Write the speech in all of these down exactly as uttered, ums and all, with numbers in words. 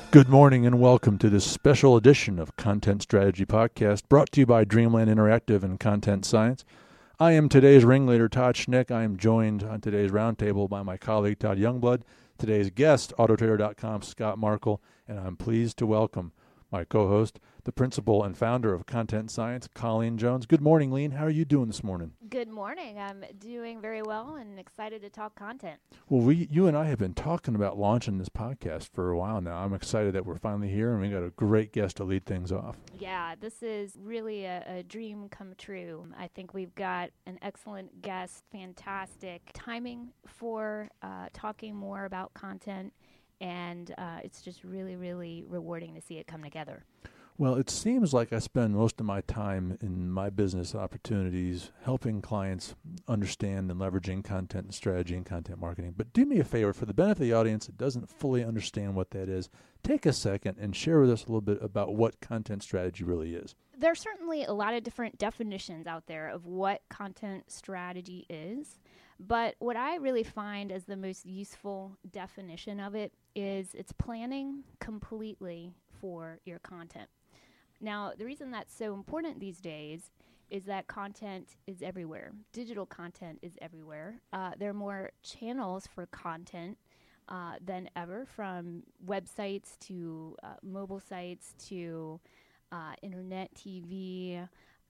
Good morning and welcome to this special edition of Content Strategy Podcast, brought to you by Dreamland Interactive and Content Science. I am today's ringleader, Todd Schnick. I am joined on today's roundtable by my colleague, Todd Youngblood, today's guest, Auto Trader dot com, Scott Markle, and I'm pleased to welcome my co-host, the principal and founder of Content Science, Colleen Jones. Good morning, Lean. How are you doing this morning? Good morning. I'm doing very well and excited to talk content. Well, we, you and I have been talking about launching this podcast for a while now. I'm excited that we're finally here, and we got a great guest to lead things off. Yeah, this is really a, a dream come true. I think we've got an excellent guest, fantastic timing for uh, talking more about content, and uh, it's just really, really rewarding to see it come together. Well, it seems like I spend most of my time in my business opportunities helping clients understand and leveraging content and strategy and content marketing. But do me a favor, for the benefit of the audience that doesn't fully understand what that is, take a second and share with us a little bit about what content strategy really is. There's certainly a lot of different definitions out there of what content strategy is. But what I really find as the most useful definition of it is it's planning completely for your content. Now, the reason that's so important these days is that content is everywhere. Digital content is everywhere. Uh, there are more channels for content uh, than ever, from websites to uh, mobile sites to uh, internet T V,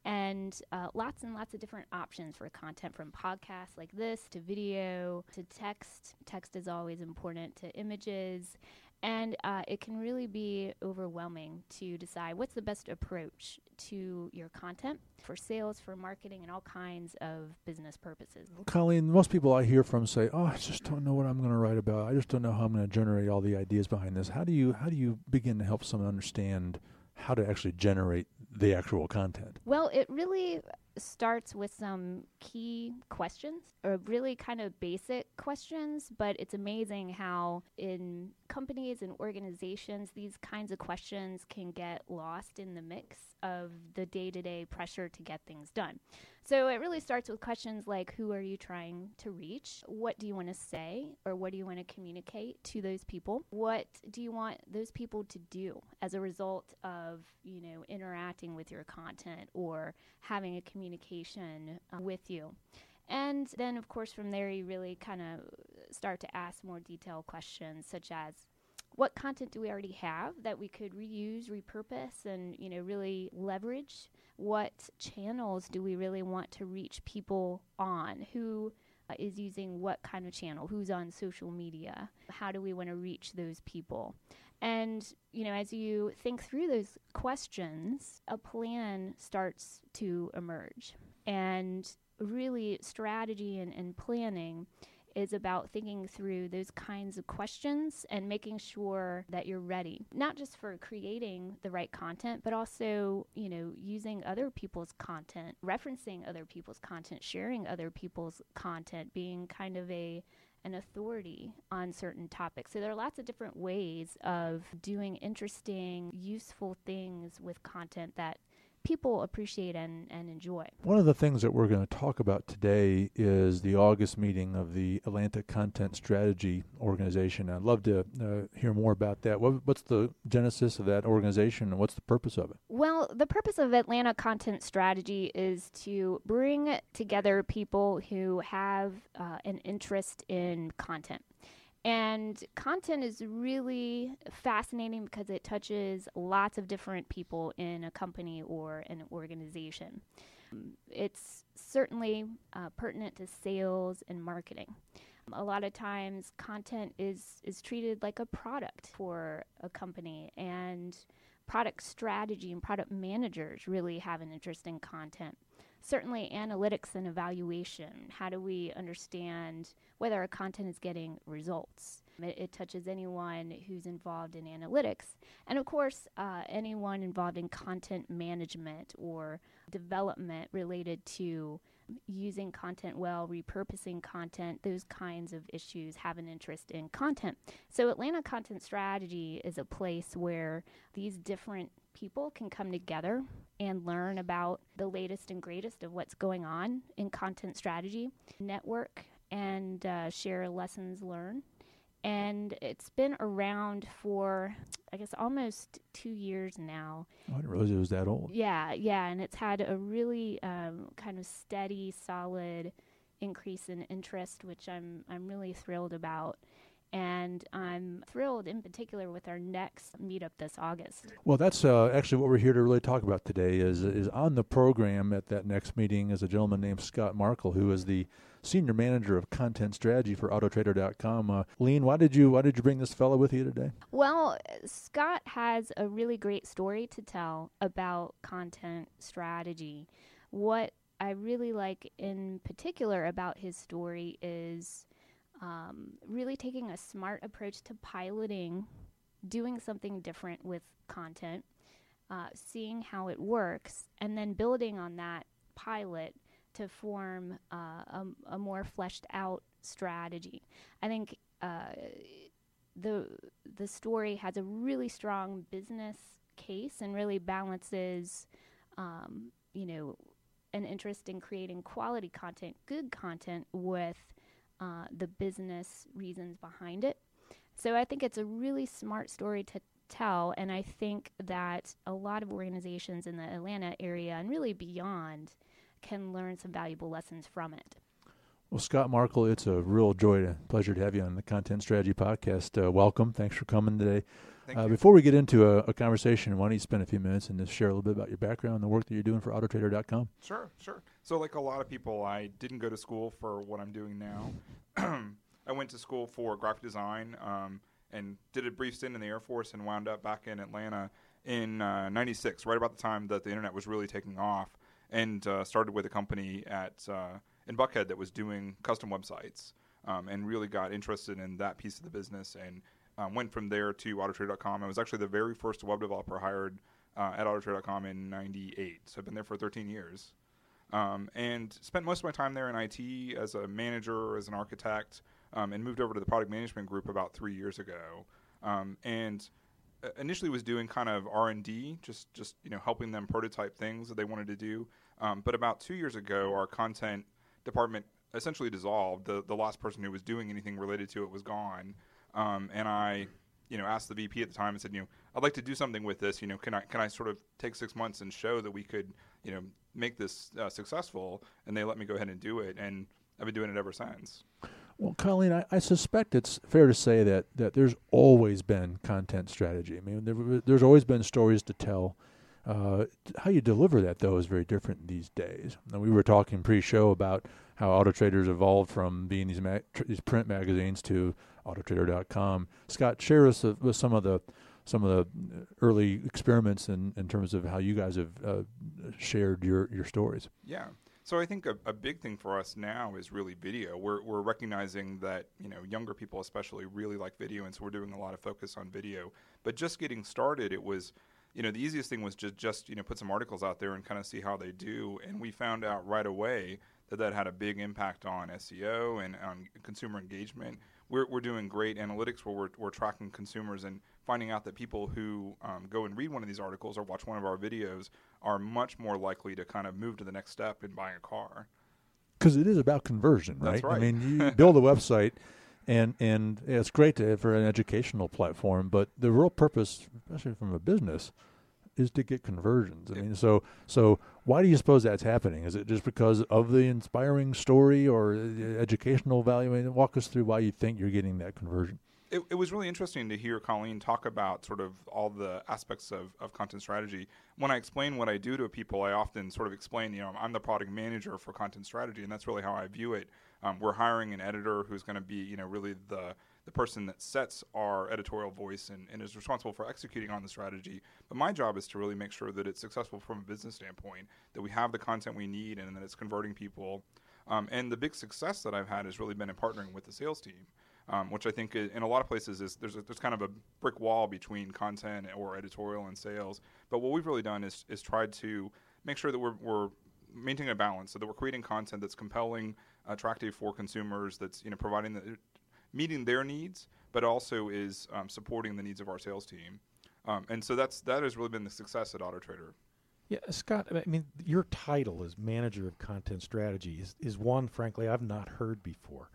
and uh, lots and lots of different options for content, from podcasts like this to video to text. Text is always important, to images. And uh, it can really be overwhelming to decide what's the best approach to your content for sales, for marketing, and all kinds of business purposes. Colleen, most people I hear from say, oh, I just don't know what I'm going to write about. I just don't know how I'm going to generate all the ideas behind this. How do you how do you begin to help someone understand how to actually generate the actual content? Well, it really starts with some key questions, or really kind of basic questions, but it's amazing how in companies and organizations these kinds of questions can get lost in the mix of the day-to-day pressure to get things done. So it really starts with questions like, who are you trying to reach? What do you want to say, or what do you want to communicate to those people? What do you want those people to do as a result of, you know, interacting with your content or having a communication uh, with you? And then, of course, from there, you really kind of start to ask more detailed questions, such as, what content do we already have that we could reuse, repurpose, and, you know, really leverage? What channels do we really want to reach people on? Who uh, is using what kind of channel? Who's on social media? How do we want to reach those people? And, you know, as you think through those questions, a plan starts to emerge. And really, strategy and, and planning is about thinking through those kinds of questions and making sure that you're ready, not just for creating the right content, but also, you know, using other people's content, referencing other people's content, sharing other people's content, being kind of a an authority on certain topics. So there are lots of different ways of doing interesting, useful things with content that people appreciate and, and enjoy. One of the things that we're going to talk about today is the August meeting of the Atlanta Content Strategy Organization. I'd love to uh, hear more about that. What, what's the genesis of that organization, and what's the purpose of it? Well, the purpose of Atlanta Content Strategy is to bring together people who have uh, an interest in content. And content is really fascinating because it touches lots of different people in a company or an organization. It's certainly uh, pertinent to sales and marketing. A lot of times content is, is treated like a product for a company, and product strategy and product managers really have an interest in content. Certainly analytics and evaluation. How do we understand whether our content is getting results? It, it touches anyone who's involved in analytics. And of course, uh, anyone involved in content management or development related to using content well, repurposing content, those kinds of issues have an interest in content. So Atlanta Content Strategy is a place where these different people can come together and learn about the latest and greatest of what's going on in content strategy, network, and uh, share lessons learned, And it's been around for, I guess, almost two years now. Oh, I didn't realize it was that old. Yeah, yeah, and it's had a really um, kind of steady, solid increase in interest, which I'm I'm really thrilled about. And I'm thrilled in particular with our next meetup this August. Well, that's uh, actually what we're here to really talk about today. Is is on the program at that next meeting is a gentleman named Scott Markle, who is the Senior Manager of Content Strategy for Auto Trader dot com. Uh, Lean, why did you why did you bring this fellow with you today? Well, Scott has a really great story to tell about content strategy. What I really like in particular about his story is um, really taking a smart approach to piloting, doing something different with content, uh, seeing how it works, and then building on that pilot to form uh, a, a more fleshed out strategy. I think uh, the the story has a really strong business case and really balances, um, you know, an interest in creating quality content, good content, with uh, the business reasons behind it. So I think it's a really smart story to tell, and I think that a lot of organizations in the Atlanta area and really beyond can learn some valuable lessons from it. Well, Scott Markle, it's a real joy and pleasure to have you on the Content Strategy Podcast. Uh, welcome. Thanks for coming today. Thank uh, you. Before we get into a, a conversation, why don't you spend a few minutes and just share a little bit about your background and the work that you're doing for Auto Trader dot com? Sure, sure. So like a lot of people, I didn't go to school for what I'm doing now. I went to school for graphic design um, and did a brief stint in the Air Force and wound up back in Atlanta in uh, ninety-six, right about the time that the internet was really taking off, and uh, started with a company at uh, in Buckhead that was doing custom websites, um, and really got interested in that piece of the business, and um, went from there to Auto Trader dot com. I was actually the very first web developer hired uh, at Auto Trader dot com in ninety-eight, so I've been there for thirteen years. Um, and spent most of my time there in I T as a manager, as an architect, um, and moved over to the product management group about three years ago. Um, and uh, initially was doing kind of R and D, just, just you know, helping them prototype things that they wanted to do. Um, but about two years ago, our content department essentially dissolved. The, the last person who was doing anything related to it was gone. Um, and I, you know, asked the V P at the time and said, you know, I'd like to do something with this. You know, can I can I sort of take six months and show that we could, you know, make this uh, successful? And they let me go ahead and do it, and I've been doing it ever since. Well, Colleen, I, I suspect it's fair to say that, that there's always been content strategy. I mean, there, there's always been stories to tell. Uh, how you deliver that, though, is very different these days. Now, we were talking pre-show about how Auto Traders evolved from being these, ma- tr- these print magazines to Auto Trader dot com. Scott, share us uh, with some of the some of the early experiments in, in terms of how you guys have uh, shared your, your stories. Yeah. So I think a, a big thing for us now is really video. We're we're recognizing that, you know, younger people especially really like video, and so we're doing a lot of focus on video. But just getting started, it was, you know, the easiest thing was just, just you know, put some articles out there and kind of see how they do. And we found out right away that that had a big impact on S E O and on consumer engagement. We're we're doing great analytics where we're we're tracking consumers and finding out that people who um, go and read one of these articles or watch one of our videos are much more likely to kind of move to the next step in buying a car. Because it is about conversion, right? That's right. I mean, you build a website, and and it's great to, for an educational platform, but the real purpose, especially from a business, is to get conversions. I Yeah. mean, so so why do you suppose that's happening? Is it just because of the inspiring story or the educational value? I mean, walk us through why you think you're getting that conversion. It, it was really interesting to hear Colleen talk about sort of all the aspects of, of content strategy. When I explain what I do to people, I often sort of explain, you know, I'm the product manager for content strategy, and that's really how I view it. Um, we're hiring an editor who's going to be, you know, really the the person that sets our editorial voice and, and is responsible for executing on the strategy. But my job is to really make sure that it's successful from a business standpoint, that we have the content we need and that it's converting people. Um, and the big success that I've had has really been in partnering with the sales team. Um, which I think is, in a lot of places is there's a, there's kind of a brick wall between content or editorial and sales. But what we've really done is is tried to make sure that we're, we're maintaining a balance, so that we're creating content that's compelling, attractive for consumers, that's, you know, providing the, meeting their needs, but also is um, supporting the needs of our sales team. Um, and so that's that has really been the success at Auto Trader. Yeah, Scott, I mean, your title as Manager of Content Strategy is, is one, frankly, I've not heard before.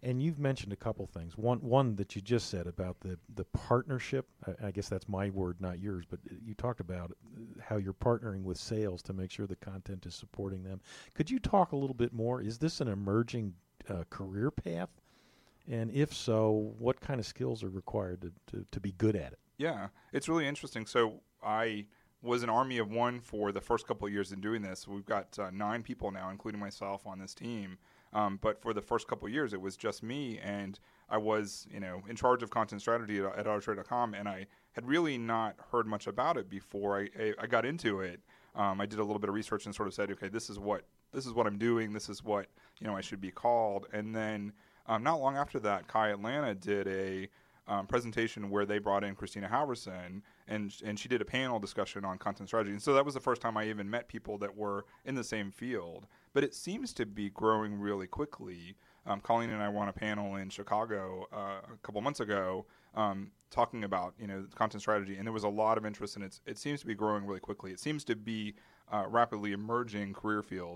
And you've mentioned a couple things. One one that you just said about the, the partnership. I, I guess that's my word, not yours, but you talked about how you're partnering with sales to make sure the content is supporting them. Could you talk a little bit more? Is this an emerging uh, career path? And if so, what kind of skills are required to, to, to be good at it? Yeah, it's really interesting. So I was an army of one for the first couple of years in doing this. We've got uh, nine people now, including myself, on this team. Um, but for the first couple of years, it was just me, and I was, you know, in charge of content strategy at, at autotrade dot com, and I had really not heard much about it before I, I, I got into it. Um, I did a little bit of research and sort of said, okay, this is what this is what I'm doing. This is what, you know, I should be called. And then um, not long after that, Kai Atlanta did a um, presentation where they brought in Christina Halverson, and and she did a panel discussion on content strategy. And so that was the first time I even met people that were in the same field. But it seems to be growing really quickly. Um, Colleen and I were on a panel in Chicago uh, a couple months ago um, talking about, you know, content strategy, and there was a lot of interest, and it's, it seems to be growing really quickly. It seems to be a rapidly emerging career field.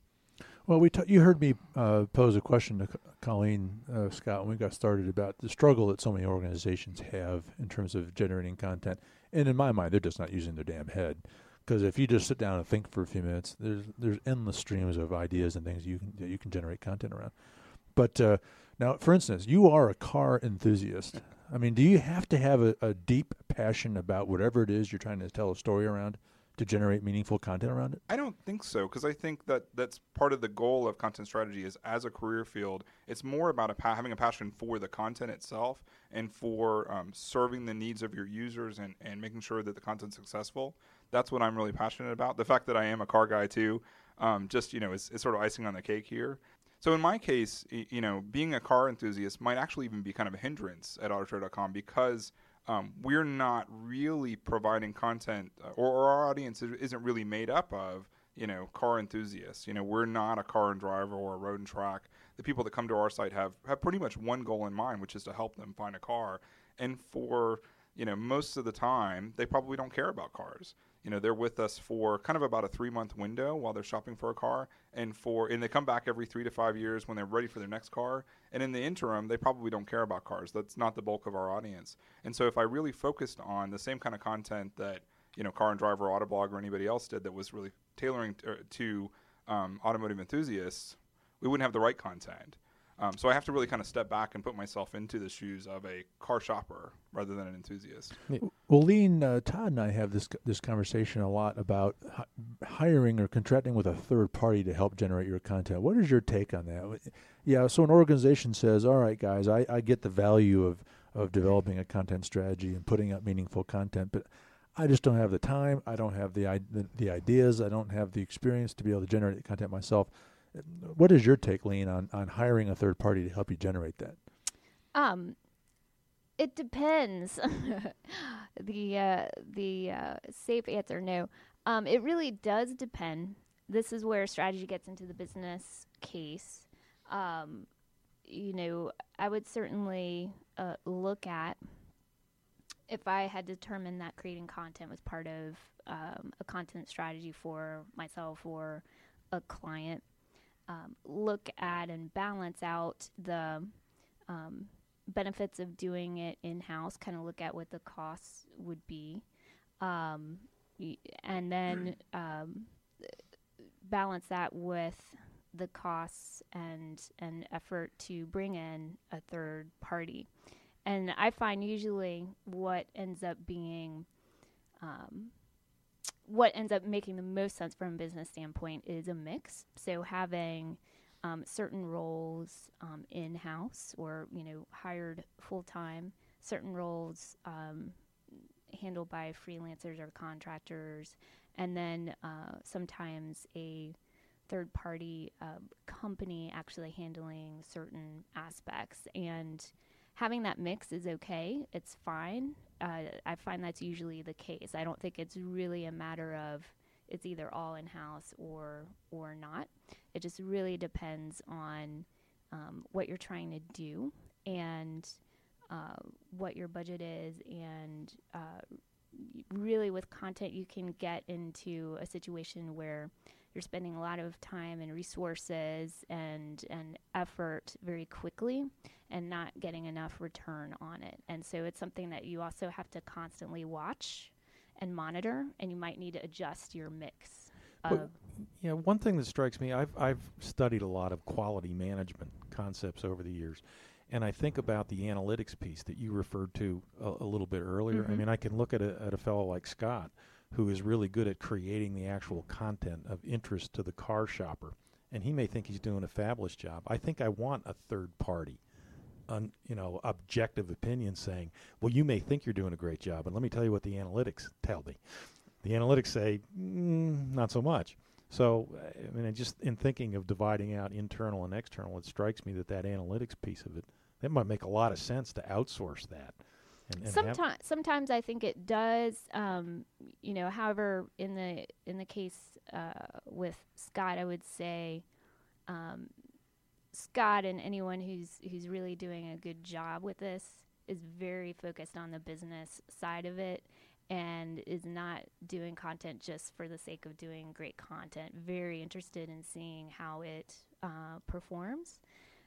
Well, we t- you heard me uh, pose a question to C- Colleen, uh, Scott, when we got started about the struggle that so many organizations have in terms of generating content. And in my mind, they're just not using their damn head. Because if you just sit down and think for a few minutes, there's there's endless streams of ideas and things you can that you can generate content around. But uh, now, for instance, you are a car enthusiast. I mean, do you have to have a, a deep passion about whatever it is you're trying to tell a story around to generate meaningful content around it? I don't think so, because I think that that's part of the goal of content strategy is as a career field, it's more about a pa- having a passion for the content itself and for um, serving the needs of your users and, and making sure that the content's successful. That's what I'm really passionate about. The fact that I am a car guy too, um, just, you know, is, is sort of icing on the cake here. So in my case, you know, being a car enthusiast might actually even be kind of a hindrance at autotrade dot com because um, we're not really providing content, uh, or, or our audience isn't really made up of, you know, car enthusiasts. You know, we're not a car and driver or a road and track. The people that come to our site have, have pretty much one goal in mind, which is to help them find a car. And for, you know, most of the time, they probably don't care about cars. You know, they're with us for kind of about a three-month window while they're shopping for a car, and for and they come back every three to five years when they're ready for their next car. And in the interim, they probably don't care about cars. That's not the bulk of our audience. And so if I really focused on the same kind of content that, you know, Car and Driver, Autoblog, or anybody else did that was really tailoring t- to um, automotive enthusiasts, we wouldn't have the right content. Um, so I have to really kind of step back and put myself into the shoes of a car shopper rather than an enthusiast. Well, Lean, uh, Todd and I have this this conversation a lot about hi- hiring or contracting with a third party to help generate your content. What is your take on that? Yeah, so an organization says, all right, guys, I, I get the value of, of developing a content strategy and putting out meaningful content, but I just don't have the time. I don't have the, the, the ideas. I don't have the experience to be able to generate the content myself. What is your take, Lean, on, on hiring a third party to help you generate that? Um, it depends. the uh, the uh, safe answer, no. Um, it really does depend. This is where strategy gets into the business case. Um, you know, I would certainly uh, look at if I had determined that creating content was part of um, a content strategy for myself or a client. Um, look at and balance out the um, benefits of doing it in-house, kind of look at what the costs would be, um, y- and then um, balance that with the costs and, and effort to bring in a third party. And I find usually what ends up being um, what ends up making the most sense from a business standpoint is a mix. So having um, certain roles um, in-house or, you know, hired full-time, certain roles um, handled by freelancers or contractors, and then uh, sometimes a third-party uh, company actually handling certain aspects. And having that mix is okay. It's fine. Uh, I find that's usually the case. I don't think it's really a matter of it's either all in-house or or not. It just really depends on um, what you're trying to do and uh, what your budget is. And uh, really with content, you can get into a situation where you're spending a lot of time and resources and and effort very quickly and not getting enough return on it. And so it's something that you also have to constantly watch and monitor, and you might need to adjust your mix. But, you know, one thing that strikes me, I've I've studied a lot of quality management concepts over the years, and I think about the analytics piece that you referred to a, a little bit earlier. Mm-hmm. I mean, I can look at a, at a fellow like Scott, who is really good at creating the actual content of interest to the car shopper, and he may think he's doing a fabulous job. I think I want a third party, un, you know, objective opinion saying, well, you may think you're doing a great job, but let me tell you what the analytics tell me. The analytics say, mm, not so much. So, I mean, just in thinking of dividing out internal and external, it strikes me that that analytics piece of it, that might make a lot of sense to outsource that. And, and Sometimes, sometimes I think it does. Um, you know, however, in the in the case uh, with Scott, I would say um, Scott and anyone who's who's really doing a good job with this is very focused on the business side of it, and is not doing content just for the sake of doing great content. Very interested in seeing how it uh, performs.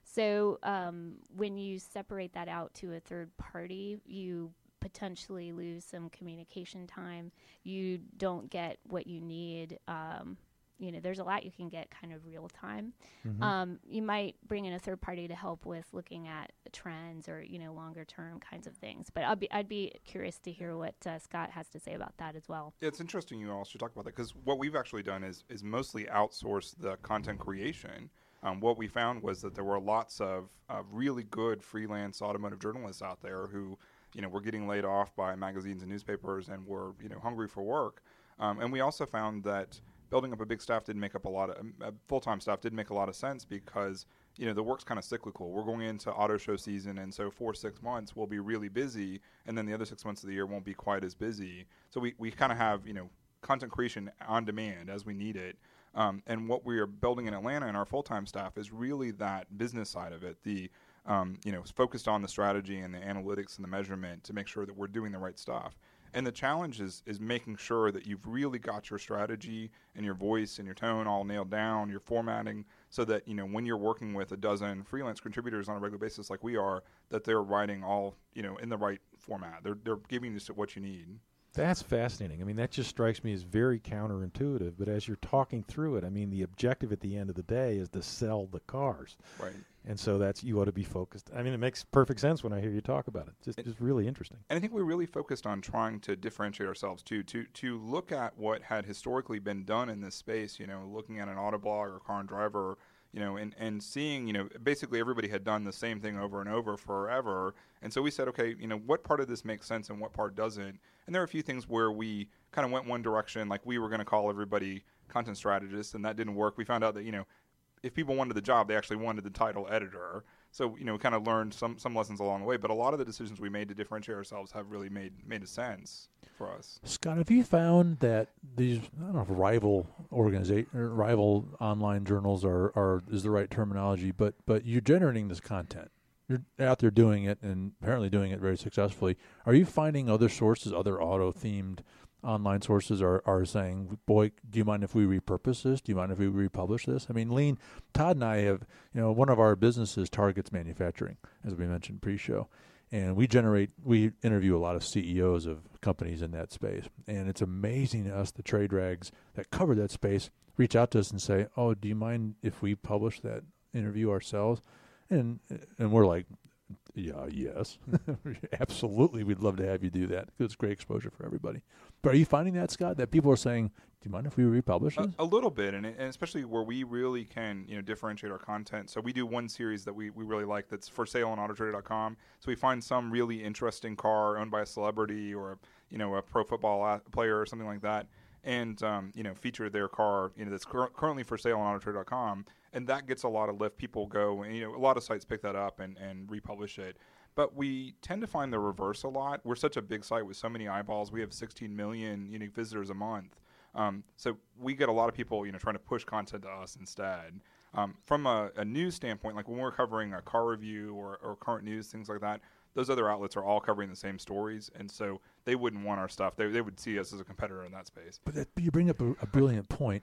So um, when you separate that out to a third party, you potentially lose some communication time. You don't get what you need. Um, you know, there's a lot you can get kind of real time. Mm-hmm. Um, you might bring in a third party to help with looking at trends or, you know, longer term kinds of things. But I'd be, I'd be curious to hear what uh, Scott has to say about that as well. Yeah, it's interesting you all should talk about that, because what we've actually done is is mostly outsource the content creation. Um, what we found was that there were lots of uh, really good freelance automotive journalists out there who, you know, were getting laid off by magazines and newspapers and were, you know, hungry for work. Um, and we also found that building up a big staff didn't make up a lot of um, uh, full-time staff didn't make a lot of sense, because, you know, the work's kind of cyclical. We're going into auto show season, and so for six months we'll be really busy, and then the other six months of the year won't be quite as busy. So we, we kind of have, you know, content creation on demand as we need it. Um, and what we are building in Atlanta in our full-time staff is really that business side of it, the um, you know, focused on the strategy and the analytics and the measurement to make sure that we're doing the right stuff. And the challenge is is making sure that you've really got your strategy and your voice and your tone all nailed down, your formatting, so that, you know, when you're working with a dozen freelance contributors on a regular basis like we are, that they're writing all, you know, in the right format. They're they're giving you what you need. That's fascinating. I mean, that just strikes me as very counterintuitive. But as you're talking through it, I mean, the objective at the end of the day is to sell the cars. Right. And so that's, you ought to be focused. I mean, it makes perfect sense when I hear you talk about it. Just, it, just really interesting. And I think we really focused on trying to differentiate ourselves too, to to look at what had historically been done in this space. You know, looking at an Autoblog or Car and Driver. You know, and, and seeing, you know, basically everybody had done the same thing over and over forever. And so we said, okay, you know, what part of this makes sense and what part doesn't? And there are a few things where we kind of went one direction, like we were going to call everybody content strategists, and that didn't work. We found out that, you know, if people wanted the job, they actually wanted the title editor. So, you know, we kind of learned some, some lessons along the way. But a lot of the decisions we made to differentiate ourselves have really made, made a sense for us. Scott, have you found that these, I don't know if rival organization, rival online journals are, are is the right terminology, but but you're generating this content. You're out there doing it and apparently doing it very successfully. Are you finding other sources, other auto-themed online sources are, are saying, boy, do you mind if we repurpose this? Do you mind if we republish this? I mean, Lean, Todd and I have, you know, one of our businesses targets manufacturing, as we mentioned pre-show. And we generate, we interview a lot of C E Os of companies in that space. And it's amazing to us, the trade rags that cover that space reach out to us and say, oh, do you mind if we publish that interview ourselves? And and we're like, yeah, yes, absolutely. We'd love to have you do that because it's great exposure for everybody. But are you finding that, Scott, that people are saying, do you mind if we republish this? A, a little bit, and, and especially where we really can, you know, differentiate our content. So we do one series that we, we really like that's for sale on auto trader dot com. So we find some really interesting car owned by a celebrity or, you know, a pro football a- player or something like that, and, um, you know, feature their car, you know, that's cur- currently for sale on auto trader dot com. And that gets a lot of lift. People go, and, you know, a lot of sites pick that up and, and republish it. But we tend to find the reverse a lot. We're such a big site with so many eyeballs. We have sixteen million unique visitors a month. Um, so we get a lot of people, you know, trying to push content to us instead. Um, from a, a news standpoint, like when we're covering a car review or, or current news, things like that, those other outlets are all covering the same stories, and so they wouldn't want our stuff. They they would see us as a competitor in that space. But that, you bring up a, a brilliant point.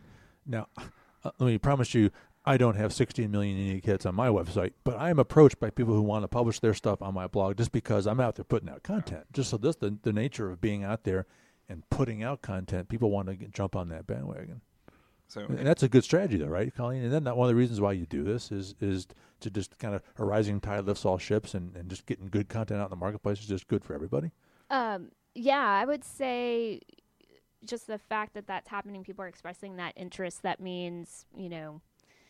Now, uh, let me promise you, I don't have sixteen million unique hits on my website, but I am approached by people who want to publish their stuff on my blog just because I'm out there putting out content. Just so this the the nature of being out there and putting out content, people want to get, jump on that bandwagon. So And that's a good strategy, though, right, Colleen? And then that one of the reasons why you do this is is to just kind of a rising tide lifts all ships, and, and just getting good content out in the marketplace is just good for everybody. Um, yeah, I would say just the fact that that's happening, people are expressing that interest, that means, you know,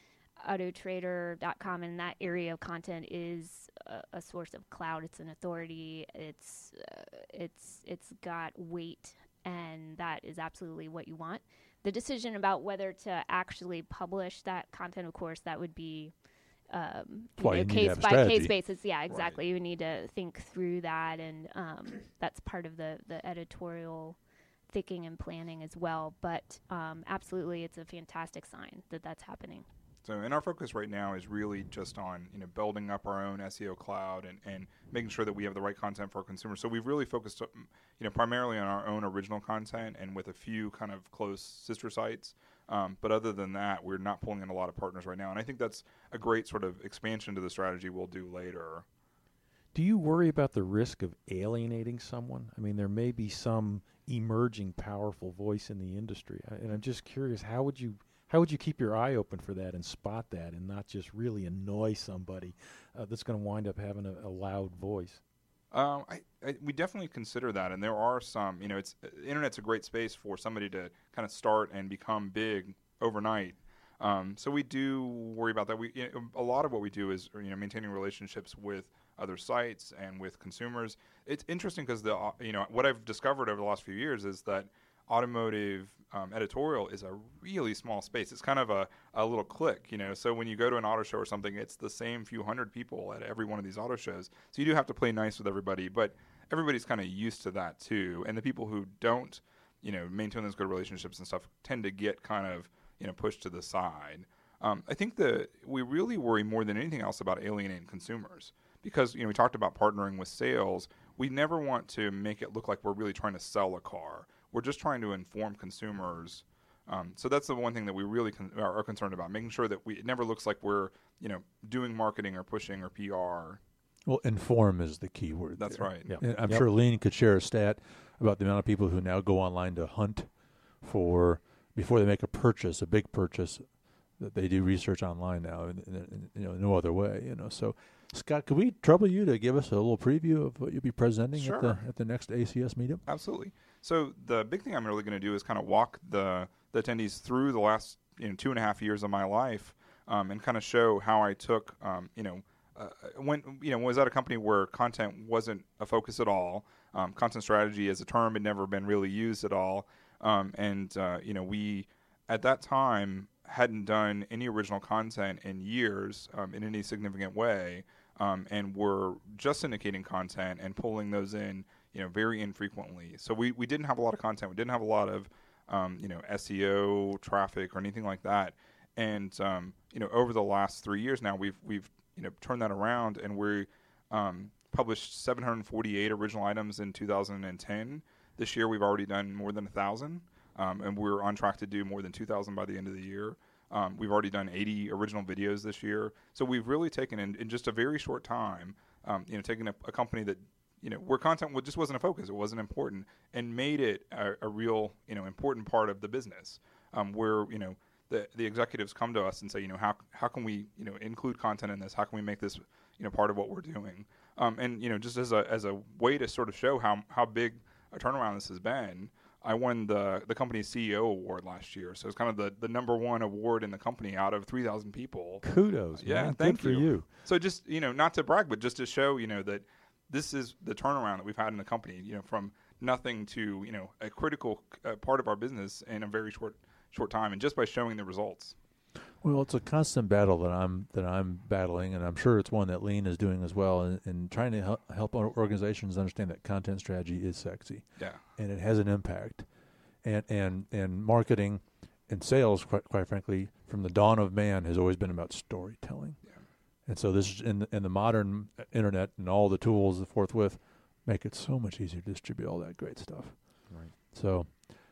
auto trader dot com and that area of content is a, a source of clout. It's an authority. It's uh, it's it's got weight, and that is absolutely what you want. The decision about whether to actually publish that content, of course, that would be um, Why you you know, need to case have a by strategy. case basis. Yeah, exactly. You need to think through that, and um, that's part of the the editorial thinking and planning as well. But um, absolutely, it's a fantastic sign that that's happening. So, and our focus right now is really just on, you know, building up our own S E O cloud and, and making sure that we have the right content for our consumers. So we've really focused, you know, primarily on our own original content and with a few kind of close sister sites. Um, but other than that, we're not pulling in a lot of partners right now. And I think that's a great sort of expansion to the strategy we'll do later. Do you worry about the risk of alienating someone? I mean, there may be some emerging powerful voice in the industry. I, and I'm just curious, how would you How would you keep your eye open for that and spot that and not just really annoy somebody uh, that's going to wind up having a, a loud voice? Um, I, I, we definitely consider that, and there are some, you know, it's uh, the internet's a great space for somebody to kind of start and become big overnight. Um, so we do worry about that. We you know, a lot of what we do is, you know, maintaining relationships with other sites and with consumers. It's interesting because the uh, you know what I've discovered over the last few years is that automotive um, editorial is a really small space. It's kind of a, a little clique, you know. So when you go to an auto show or something, it's the same few hundred people at every one of these auto shows. So you do have to play nice with everybody, but everybody's kind of used to that too. And the people who don't, you know, maintain those good relationships and stuff tend to get kind of, you know, pushed to the side. Um, I think that we really worry more than anything else about alienating consumers because, you know, we talked about partnering with sales. We never want to make it look like we're really trying to sell a car. We're just trying to inform consumers. Um, so that's the one thing that we really con- are, are concerned about, making sure that we it never looks like we're, you know, doing marketing or pushing or P R. Well, inform is the key word. That's there. right. Yep. And I'm Yep. sure Lean could share a stat about the amount of people who now go online to hunt for, before they make a purchase, a big purchase, that they do research online now, and, and, and you know, no other way. You know, so Scott, could we trouble you to give us a little preview of what you'll be presenting Sure. at the at the next A C S meetup? Absolutely. So the big thing I'm really going to do is kind of walk the, the attendees through the last, you know, two and a half years of my life, um, and kind of show how I took, um, you know, uh, when you know was at a company where content wasn't a focus at all. Um, content strategy as a term had never been really used at all, um, and uh, you know we at that time hadn't done any original content in years um, in any significant way, um, and were just syndicating content and pulling those in, you know, very infrequently. So we, we didn't have a lot of content. We didn't have a lot of, um, you know, S E O traffic or anything like that. And um, you know, over the last three years now, we've we've you know turned that around, and we um, published seven hundred forty-eight original items in two thousand ten. This year, we've already done more than a thousand. Um, and we're on track to do more than two thousand by the end of the year. Um, we've already done eighty original videos this year. So we've really taken in, in just a very short time, um, you know, taking a, a company that, you know, where content just wasn't a focus, it wasn't important, and made it a, a real, you know, important part of the business. Um, where, you know, the the executives come to us and say, you know, how how can we, you know, include content in this? How can we make this, you know, part of what we're doing? Um, and you know, just as a as a way to sort of show how how big a turnaround this has been. I won the the company's C E O award last year, so it's kind of the, the number one award in the company out of three thousand people. Kudos, Yeah, man. thank Good for you. you. So just, you know, not to brag, but just to show, you know, that this is the turnaround that we've had in the company, you know, from nothing to, you know, a critical uh, part of our business in a very short short time, and just by showing the results. Well, it's a constant battle that I'm that I'm battling, and I'm sure it's one that Lean is doing as well, in, in trying to help, help our organizations understand that content strategy is sexy, Yeah. and it has an impact, and and and marketing and sales, quite, quite frankly, from the dawn of man, has always been about storytelling, Yeah. and so this is in the, in the modern internet and all the tools that forthwith make it so much easier to distribute all that great stuff. Right. So,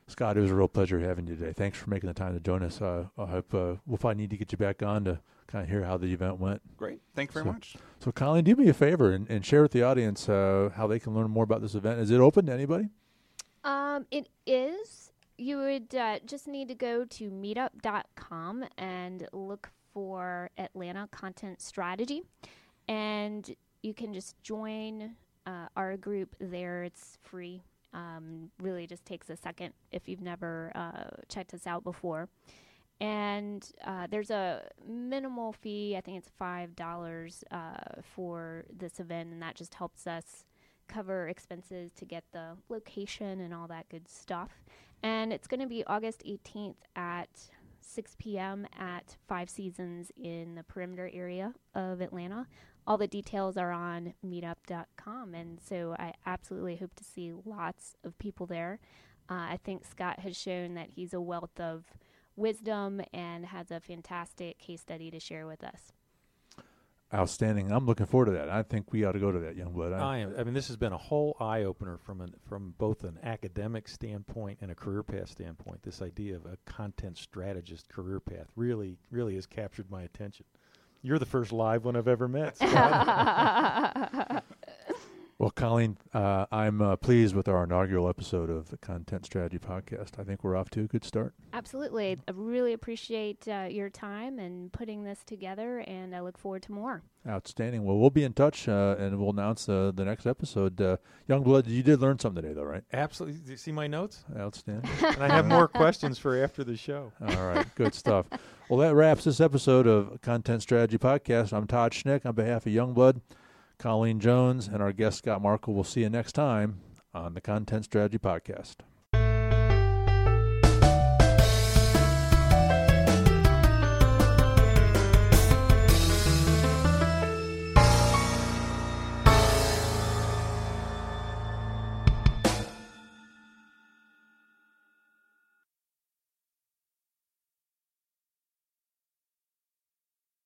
Scott, it was a real pleasure having you today. Thanks for making the time to join us. Uh, I hope uh, we'll probably need to get you back on to kind of hear how the event went. Great. Thank you very So- much. So, Colleen, do me a favor and, and share with the audience uh, how they can learn more about this event. Is it open to anybody? Um, it is. You would uh, just need to go to meetup dot com and look for Atlanta Content Strategy, and you can just join uh, our group there. It's free. Um, really just takes a second if you've never uh, checked us out before. And uh, there's a minimal fee. I think it's five dollars uh, for this event, and that just helps us cover expenses to get the location and all that good stuff. And it's going to be August eighteenth at six p.m. at Five Seasons in the perimeter area of Atlanta. All the details are on meetup dot com, and so I absolutely hope to see lots of people there. Uh, I think Scott has shown that he's a wealth of wisdom and has a fantastic case study to share with us. Outstanding. I'm looking forward to that. I think we ought to go to that, Youngblood. I, I am. I mean, this has been a whole eye opener from an from both an academic standpoint and a career path standpoint. This idea of a content strategist career path really, really has captured my attention. You're the first live one I've ever met. Scott. Well, Colleen, uh, I'm uh, pleased with our inaugural episode of the Content Strategy Podcast. I think we're off to a good start. Absolutely. I really appreciate uh, your time and putting this together, and I look forward to more. Outstanding. Well, we'll be in touch, uh, and we'll announce uh, the next episode. Uh, Youngblood, you did learn something today, though, right? Absolutely. Do you see my notes? Outstanding. And I have more questions for after the show. All right. Good stuff. Well, that wraps this episode of Content Strategy Podcast. I'm Todd Schnick on behalf of Youngblood, Colleen Jones, and our guest Scott Markle. We'll see you next time on the Content Strategy Podcast.